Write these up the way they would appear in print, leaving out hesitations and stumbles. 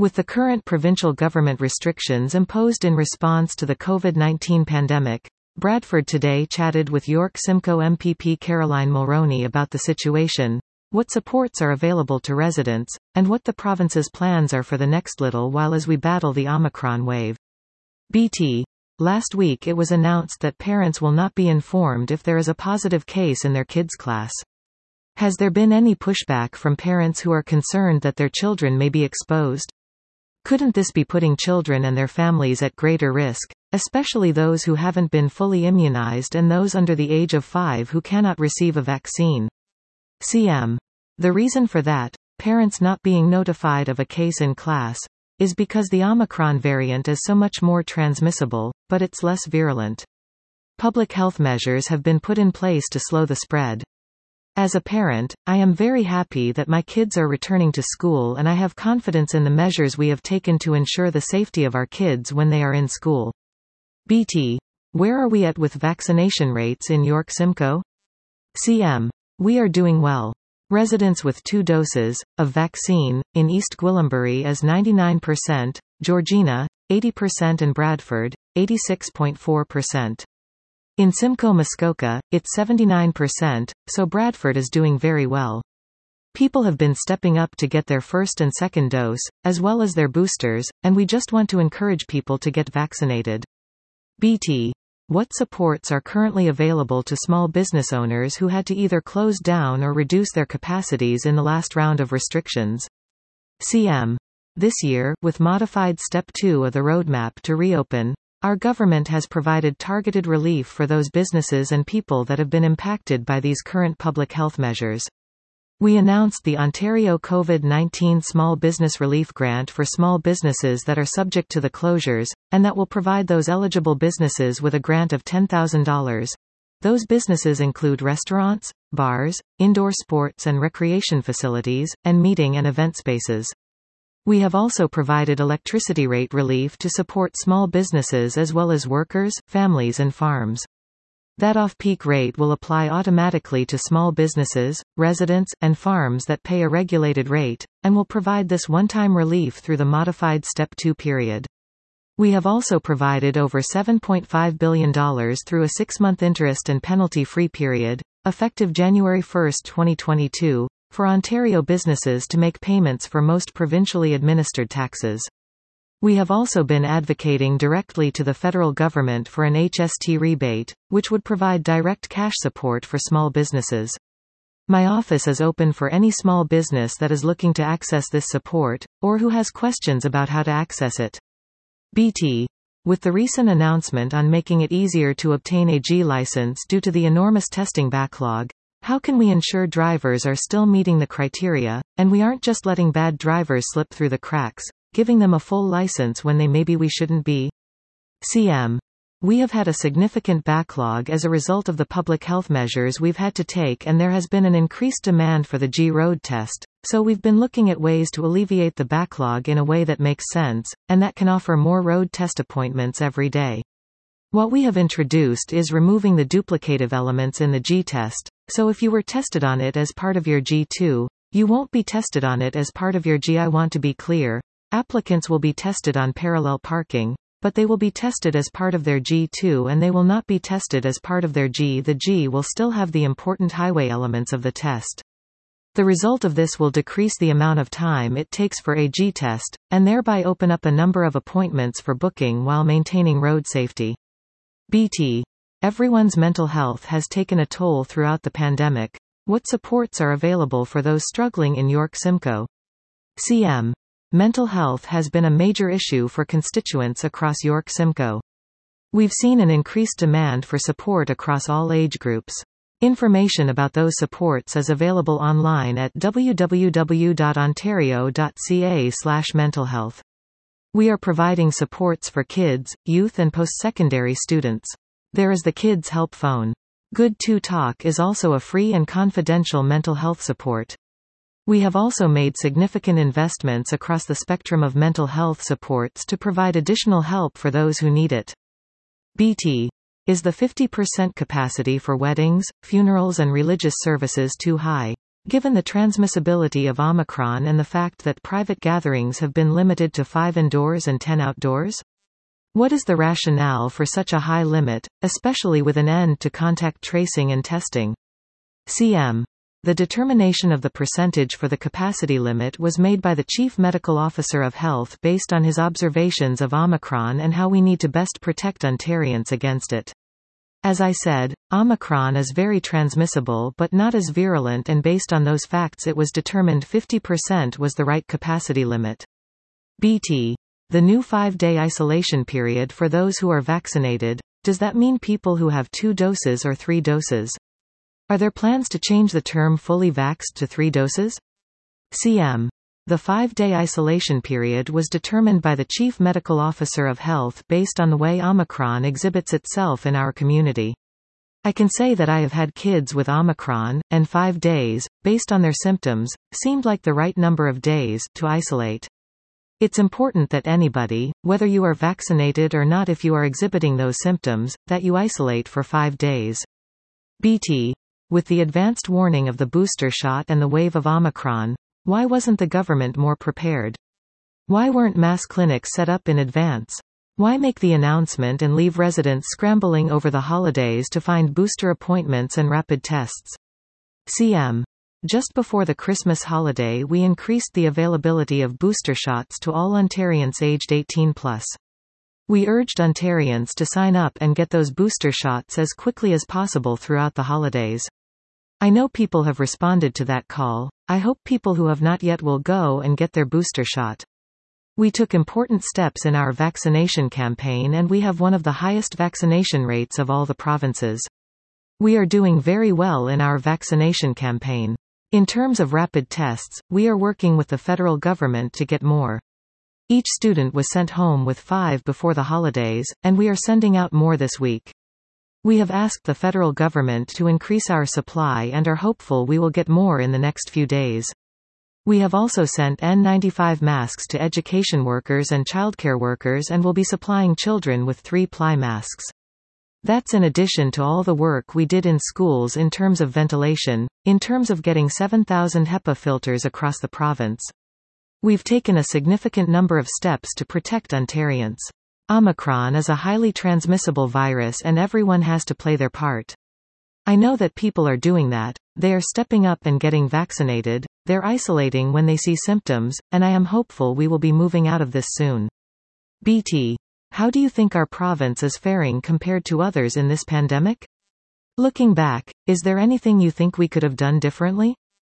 With the current provincial government restrictions imposed in response to the COVID-19 pandemic, Bradford today chatted with York Simcoe MPP Caroline Mulroney about the situation, what supports are available to residents, and what the province's plans are for the next little while as we battle the Omicron wave. BT. Last week it was announced that parents will not be informed if there is a positive case in their kids' class. Has there been any pushback from parents who are concerned that their children may be exposed? Couldn't this be putting children and their families at greater risk, especially those who haven't been fully immunized and those under the age of 5 who cannot receive a vaccine? CM. The reason for that, parents not being notified of a case in class, is because the Omicron variant is so much more transmissible, but it's less virulent. Public health measures have been put in place to slow the spread. As a parent, I am very happy that my kids are returning to school and I have confidence in the measures we have taken to ensure the safety of our kids when they are in school. BT. Where are we at with vaccination rates in York Simcoe? CM. We are doing well. Residents with 2 doses of vaccine in East Gwillimbury is 99%, Georgina, 80% and Bradford, 86.4%. In Simcoe Muskoka, it's 79%, so Bradford is doing very well. People have been stepping up to get their first and second dose, as well as their boosters, and we just want to encourage people to get vaccinated. BT. What supports are currently available to small business owners who had to either close down or reduce their capacities in the last round of restrictions? CM. This year, with modified Step 2 of the roadmap to reopen, our government has provided targeted relief for those businesses and people that have been impacted by these current public health measures. We announced the Ontario COVID-19 Small Business Relief Grant for small businesses that are subject to the closures, and that will provide those eligible businesses with a grant of $10,000. Those businesses include restaurants, bars, indoor sports and recreation facilities, and meeting and event spaces. We have also provided electricity rate relief to support small businesses as well as workers, families and farms. That off-peak rate will apply automatically to small businesses, residents, and farms that pay a regulated rate, and will provide this one-time relief through the modified Step 2 period. We have also provided over $7.5 billion through a 6-month interest and penalty-free period, effective January 1, 2022, for Ontario businesses to make payments for most provincially administered taxes. We have also been advocating directly to the federal government for an HST rebate, which would provide direct cash support for small businesses. My office is open for any small business that is looking to access this support, or who has questions about how to access it. BT. With the recent announcement on making it easier to obtain a G license due to the enormous testing backlog, how can we ensure drivers are still meeting the criteria, and we aren't just letting bad drivers slip through the cracks, giving them a full license when we shouldn't be? CM. We have had a significant backlog as a result of the public health measures we've had to take, and there has been an increased demand for the G road test, so we've been looking at ways to alleviate the backlog in a way that makes sense, and that can offer more road test appointments every day. What we have introduced is removing the duplicative elements in the G test, so if you were tested on it as part of your G2, you won't be tested on it as part of your G. I want to be clear, applicants will be tested on parallel parking, but they will be tested as part of their G2 and they will not be tested as part of their G. The G will still have the important highway elements of the test. The result of this will decrease the amount of time it takes for a G test, and thereby open up a number of appointments for booking while maintaining road safety. BT. Everyone's mental health has taken a toll throughout the pandemic. What supports are available for those struggling in York Simcoe? CM. Mental health has been a major issue for constituents across York Simcoe. We've seen an increased demand for support across all age groups. Information about those supports is available online at www.ontario.ca/mentalhealth. We are providing supports for kids, youth and post-secondary students. There is the Kids Help Phone. Good to Talk is also a free and confidential mental health support. We have also made significant investments across the spectrum of mental health supports to provide additional help for those who need it. BT. Is the 50% capacity for weddings, funerals and religious services too high? Given the transmissibility of Omicron and the fact that private gatherings have been limited to 5 indoors and 10 outdoors? What is the rationale for such a high limit, especially with an end to contact tracing and testing? CM. The determination of the percentage for the capacity limit was made by the Chief Medical Officer of Health based on his observations of Omicron and how we need to best protect Ontarians against it. As I said, Omicron is very transmissible but not as virulent, and based on those facts it was determined 50% was the right capacity limit. BT. The new 5-day isolation period for those who are vaccinated, does that mean people who have 2 doses or 3 doses? Are there plans to change the term fully vaxxed to 3 doses? CM. The 5-day isolation period was determined by the Chief Medical Officer of Health based on the way Omicron exhibits itself in our community. I can say that I have had kids with Omicron, and 5 days, based on their symptoms, seemed like the right number of days to isolate. It's important that anybody, whether you are vaccinated or not, if you are exhibiting those symptoms, that you isolate for 5 days. BT. With the advanced warning of the booster shot and the wave of Omicron, why wasn't the government more prepared? Why weren't mass clinics set up in advance? Why make the announcement and leave residents scrambling over the holidays to find booster appointments and rapid tests? CM. Just before the Christmas holiday we increased the availability of booster shots to all Ontarians aged 18+. We urged Ontarians to sign up and get those booster shots as quickly as possible throughout the holidays. I know people have responded to that call. I hope people who have not yet will go and get their booster shot. We took important steps in our vaccination campaign and we have one of the highest vaccination rates of all the provinces. We are doing very well in our vaccination campaign. In terms of rapid tests, we are working with the federal government to get more. Each student was sent home with 5 before the holidays, and we are sending out more this week. We have asked the federal government to increase our supply and are hopeful we will get more in the next few days. We have also sent N95 masks to education workers and childcare workers and will be supplying children with 3-ply masks. That's in addition to all the work we did in schools in terms of ventilation, in terms of getting 7,000 HEPA filters across the province. We've taken a significant number of steps to protect Ontarians. Omicron is a highly transmissible virus and everyone has to play their part. I know that people are doing that, they are stepping up and getting vaccinated, they're isolating when they see symptoms, and I am hopeful we will be moving out of this soon. BT. How do you think our province is faring compared to others in this pandemic? Looking back, is there anything you think we could have done differently?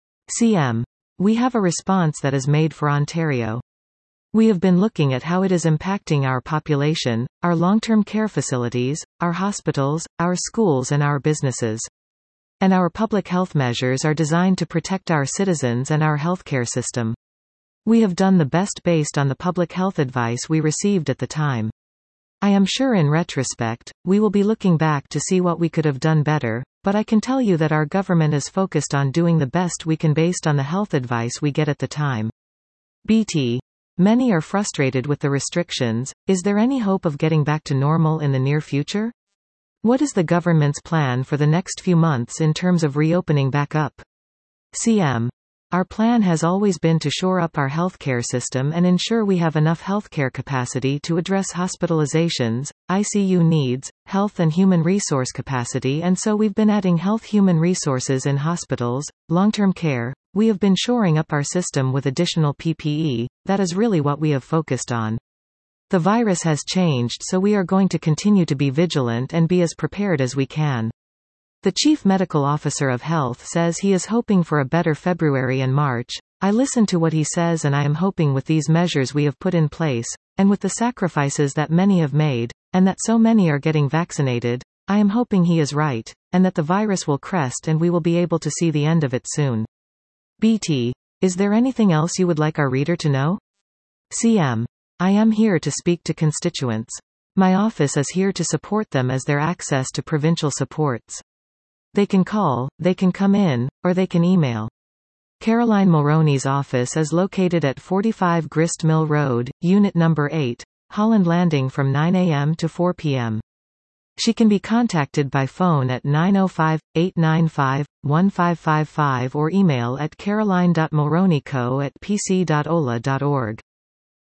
CM. We have a response that is made for Ontario. We have been looking at how it is impacting our population, our long-term care facilities, our hospitals, our schools and our businesses. And our public health measures are designed to protect our citizens and our healthcare system. We have done the best based on the public health advice we received at the time. I am sure in retrospect, we will be looking back to see what we could have done better, but I can tell you that our government is focused on doing the best we can based on the health advice we get at the time. BT. Many are frustrated with the restrictions. Is there any hope of getting back to normal in the near future? What is the government's plan for the next few months in terms of reopening back up? CM. Our plan has always been to shore up our healthcare system and ensure we have enough healthcare capacity to address hospitalizations, ICU needs, health and human resource capacity, and so we've been adding health human resources in hospitals, long-term care. We have been shoring up our system with additional PPE. That is really what we have focused on. The virus has changed, so we are going to continue to be vigilant and be as prepared as we can. The Chief Medical Officer of Health says he is hoping for a better February and March. I listen to what he says and I am hoping with these measures we have put in place, and with the sacrifices that many have made, and that so many are getting vaccinated, I am hoping he is right, and that the virus will crest and we will be able to see the end of it soon. BT. Is there anything else you would like our reader to know? CM. I am here to speak to constituents. My office is here to support them as their access to provincial supports. They can call, they can come in, or they can email. Caroline Mulroney's office is located at 45 Grist Mill Road, Unit Number 8, Holland Landing from 9 a.m. to 4 p.m. She can be contacted by phone at 905-895-1555 or email at caroline.mulroneyco@pc.ola.org.